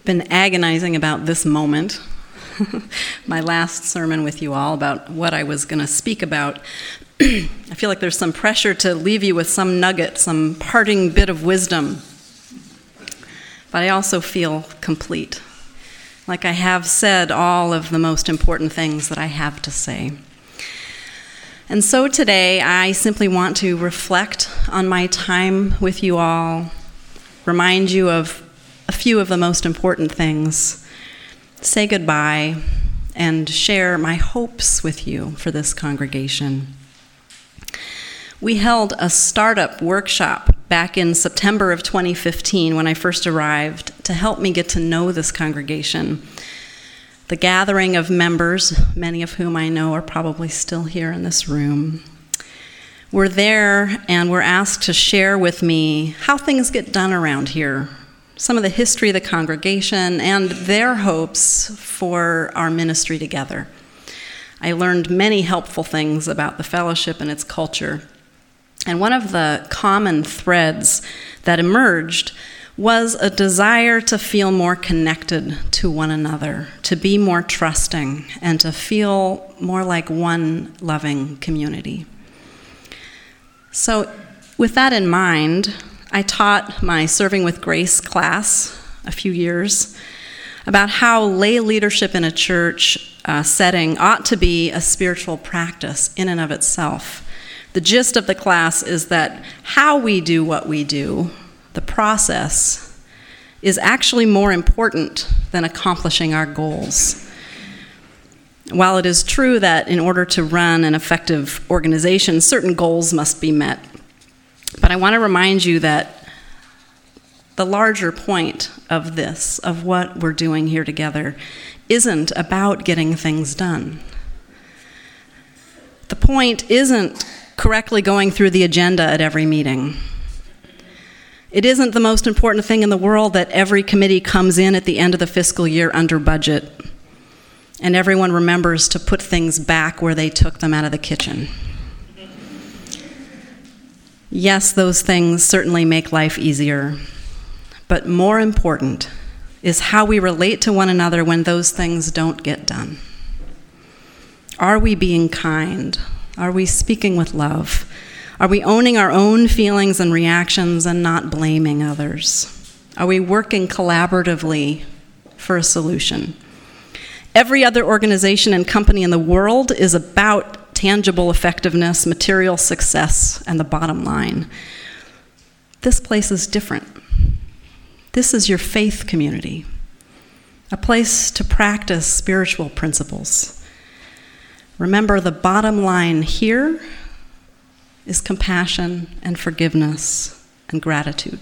been agonizing about this moment, my last sermon with you all, about what I was going to speak about. I feel like there's some pressure to leave you with some nugget, some parting bit of wisdom. But I also feel complete, like I have said all of the most important things that I have to say. And so today, I simply want to reflect on my time with you all, remind you of a few of the most important things, say goodbye, and share my hopes with you for this congregation. We held a startup workshop back in September of 2015 when I first arrived to help me get to know this congregation. The gathering of members, many of whom I know are probably still here in this room, were there and were asked to share with me how things get done around here, some of the history of the congregation, and their hopes for our ministry together. I learned many helpful things about the fellowship and its culture. And one of the common threads that emerged was a desire to feel more connected to one another, to be more trusting, and to feel more like one loving community. So with that in mind, I taught my Serving with Grace class a few years about how lay leadership in a church setting ought to be a spiritual practice in and of itself. The gist of the class is that how we do what we do, the process, is actually more important than accomplishing our goals. While it is true that in order to run an effective organization, certain goals must be met, but I want to remind you that the larger point of this, of what we're doing here together, isn't about getting things done. The point isn't correctly going through the agenda at every meeting. It isn't the most important thing in the world that every committee comes in at the end of the fiscal year under budget, and everyone remembers to put things back where they took them out of the kitchen. Yes, those things certainly make life easier, but more important is how we relate to one another when those things don't get done. Are we being kind? Are we speaking with love? Are we owning our own feelings and reactions and not blaming others? Are we working collaboratively for a solution? Every other organization and company in the world is about tangible effectiveness, material success, and the bottom line. This place is different. This is your faith community, a place to practice spiritual principles. Remember, the bottom line here is compassion and forgiveness and gratitude.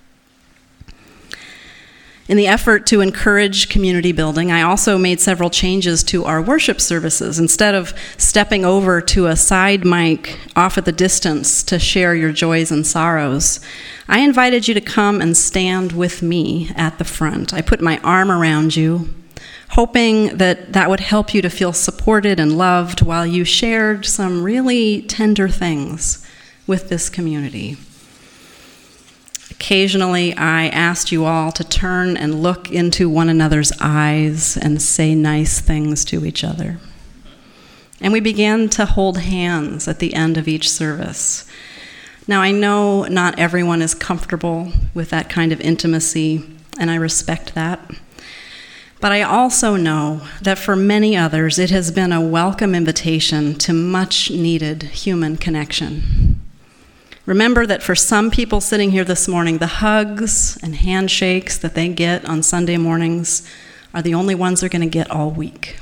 In the effort to encourage community building, I also made several changes to our worship services. Instead of stepping over to a side mic off at the distance to share your joys and sorrows, I invited you to come and stand with me at the front. I put my arm around you, hoping that that would help you to feel supported and loved while you shared some really tender things with this community. Occasionally, I asked you all to turn and look into one another's eyes and say nice things to each other. And we began to hold hands at the end of each service. Now, I know not everyone is comfortable with that kind of intimacy, and I respect that. But I also know that for many others, it has been a welcome invitation to much-needed human connection. Remember that for some people sitting here this morning, the hugs and handshakes that they get on Sunday mornings are the only ones they're going to get all week.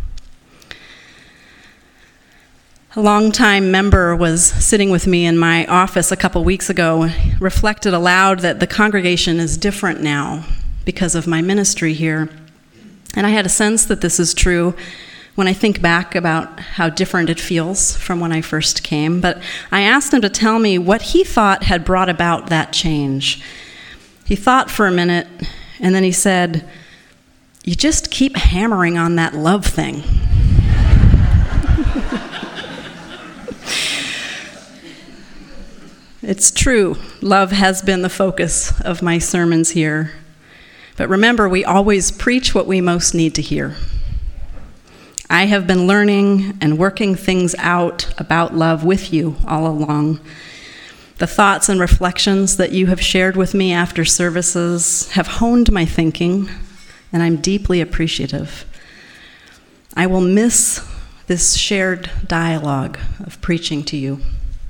A longtime member was sitting with me in my office a couple weeks ago, reflected aloud that the congregation is different now because of my ministry here. And I had a sense that this is true when I think back about how different it feels from when I first came. But I asked him to tell me what he thought had brought about that change. He thought for a minute, and then he said, "You just keep hammering on that love thing." It's true, love has been the focus of my sermons here. But remember, we always preach what we most need to hear. I have been learning and working things out about love with you all along. The thoughts and reflections that you have shared with me after services have honed my thinking, and I'm deeply appreciative. I will miss this shared dialogue of preaching to you.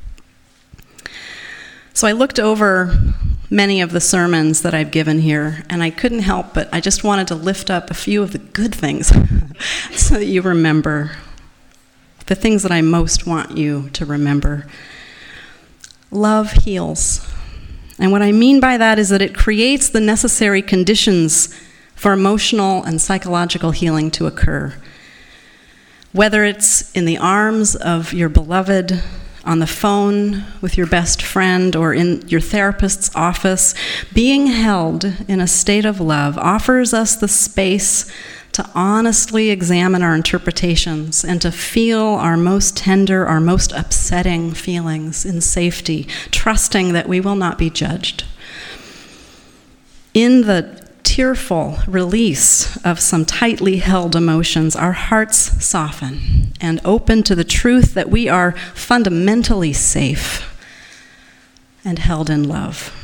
So I looked over many of the sermons that I've given here, and I couldn't help but I just wanted to lift up a few of the good things so that you remember the things that I most want you to remember. Love heals. And what I mean by that is that it creates the necessary conditions for emotional and psychological healing to occur. Whether it's in the arms of your beloved, on the phone with your best friend, or in your therapist's office, being held in a state of love offers us the space to honestly examine our interpretations and to feel our most tender, our most upsetting feelings in safety, trusting that we will not be judged. In the tearful release of some tightly held emotions, our hearts soften and open to the truth that we are fundamentally safe and held in love.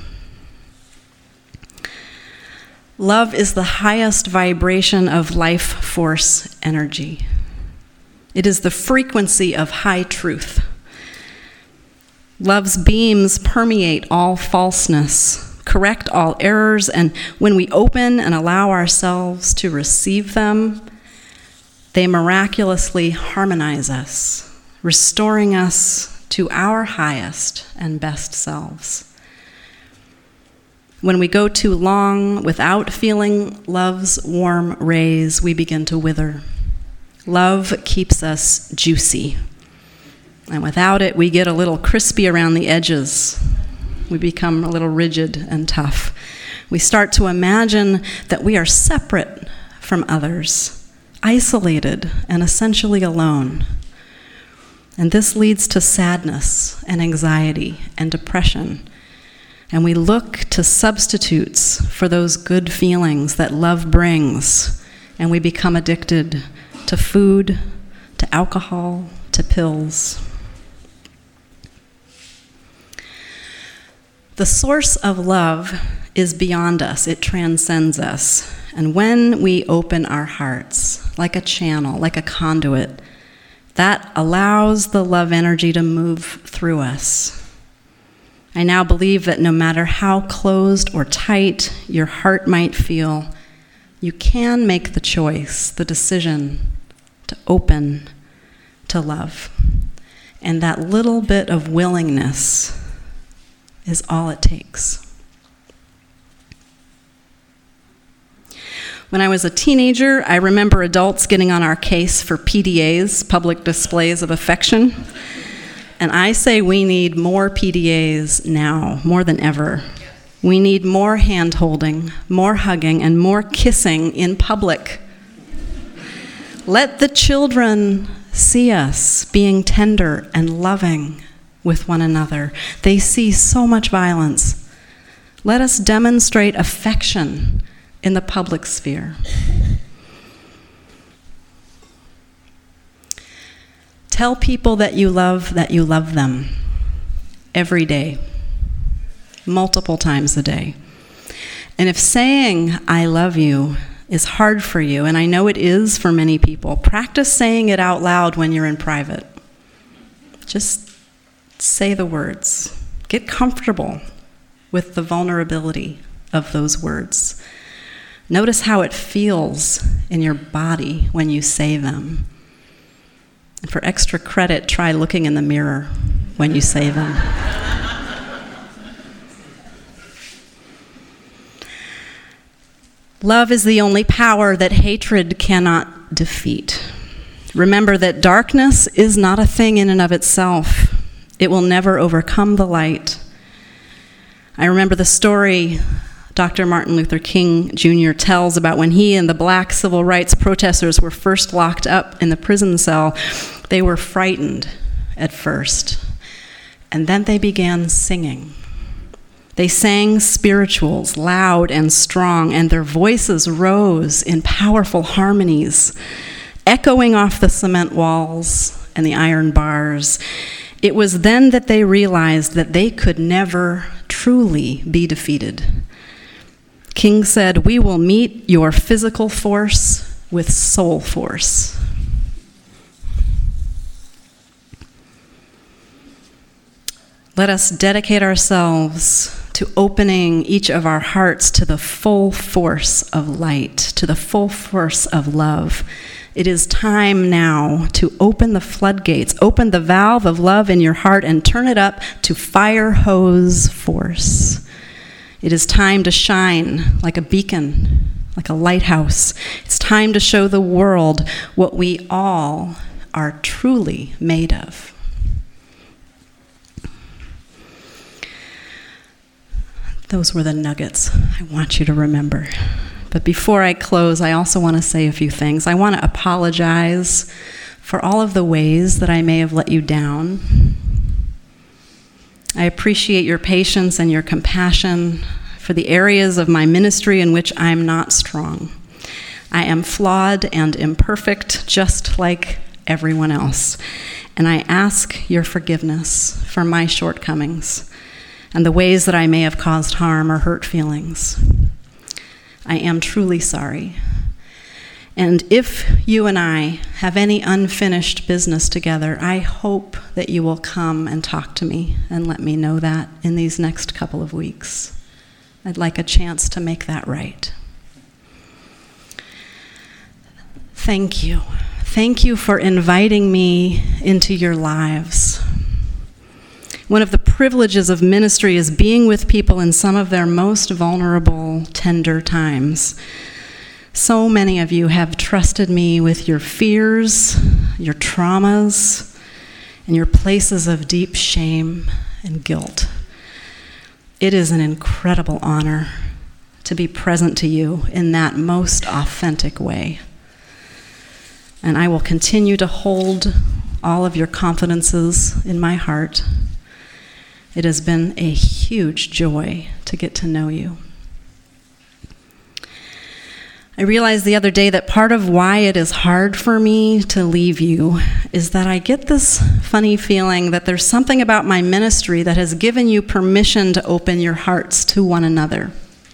Love is the highest vibration of life force energy. It is the frequency of high truth. Love's beams permeate all falseness, correct all errors, and when we open and allow ourselves to receive them, they miraculously harmonize us, restoring us to our highest and best selves. When we go too long without feeling love's warm rays, we begin to wither. Love keeps us juicy, and without it, we get a little crispy around the edges. We become a little rigid and tough. We start to imagine that we are separate from others, isolated and essentially alone. And this leads to sadness and anxiety and depression. And we look to substitutes for those good feelings that love brings. And we become addicted to food, to alcohol, to pills. The source of love is beyond us. It transcends us. And when we open our hearts, like a channel, like a conduit, that allows the love energy to move through us. I now believe that no matter how closed or tight your heart might feel, you can make the choice, the decision to open to love. And that little bit of willingness is all it takes. When I was a teenager, I remember adults getting on our case for PDAs, public displays of affection. And I say we need more PDAs now, more than ever. We need more hand-holding, more hugging, and more kissing in public. Let the children see us being tender and loving with one another. They see so much violence. Let us demonstrate affection in the public sphere. Tell people that you love them every day, multiple times a day. And if saying I love you is hard for you, and I know it is for many people, practice saying it out loud when you're in private. Just say the words. Get comfortable with the vulnerability of those words. Notice how it feels in your body when you say them. And for extra credit, try looking in the mirror when you say them. Love is the only power that hatred cannot defeat. Remember that darkness is not a thing in and of itself. It will never overcome the light. I remember the story Dr. Martin Luther King Jr. tells about when he and the black civil rights protesters were first locked up in the prison cell. They were frightened at first, and then they began singing. They sang spirituals loud and strong, and their voices rose in powerful harmonies, echoing off the cement walls and the iron bars. It was then that they realized that they could never truly be defeated. King said, "We will meet your physical force with soul force." Let us dedicate ourselves to opening each of our hearts to the full force of light, to the full force of love. It is time now to open the floodgates, open the valve of love in your heart and turn it up to fire hose force. It is time to shine like a beacon, like a lighthouse. It's time to show the world what we all are truly made of. Those were the nuggets I want you to remember. But before I close, I also want to say a few things. I want to apologize for all of the ways that I may have let you down. I appreciate your patience and your compassion for the areas of my ministry in which I'm not strong. I am flawed and imperfect, just like everyone else. And I ask your forgiveness for my shortcomings and the ways that I may have caused harm or hurt feelings. I am truly sorry. And if you and I have any unfinished business together, I hope that you will come and talk to me and let me know that in these next couple of weeks. I'd like a chance to make that right. Thank you. Thank you for inviting me into your lives. One of the privileges of ministry is being with people in some of their most vulnerable, tender times. So many of you have trusted me with your fears, your traumas, and your places of deep shame and guilt. It is an incredible honor to be present to you in that most authentic way. And I will continue to hold all of your confidences in my heart. It has been a huge joy to get to know you. I realized the other day that part of why it is hard for me to leave you is that I get this funny feeling that there's something about my ministry that has given you permission to open your hearts to one another.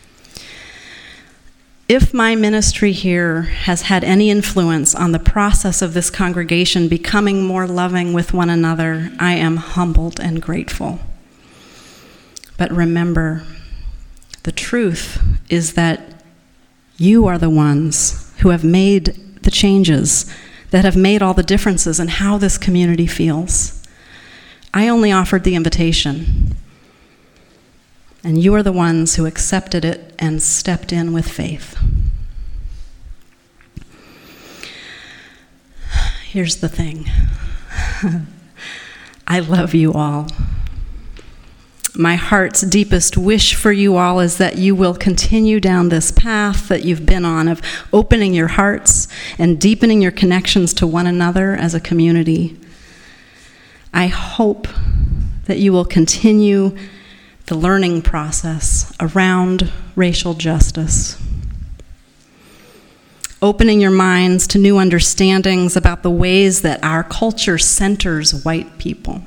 If my ministry here has had any influence on the process of this congregation becoming more loving with one another, I am humbled and grateful. But remember, the truth is that you are the ones who have made the changes that have made all the differences in how this community feels. I only offered the invitation, and you are the ones who accepted it and stepped in with faith. Here's the thing. I love you all. My heart's deepest wish for you all is that you will continue down this path that you've been on of opening your hearts and deepening your connections to one another as a community. I hope that you will continue the learning process around racial justice, opening your minds to new understandings about the ways that our culture centers white people.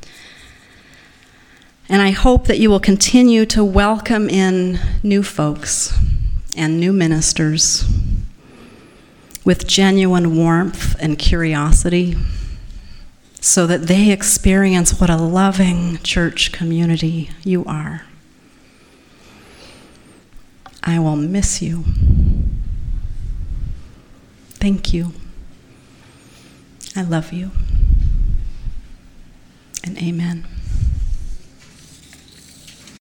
And I hope that you will continue to welcome in new folks and new ministers with genuine warmth and curiosity so that they experience what a loving church community you are. I will miss you. Thank you. I love you. And amen.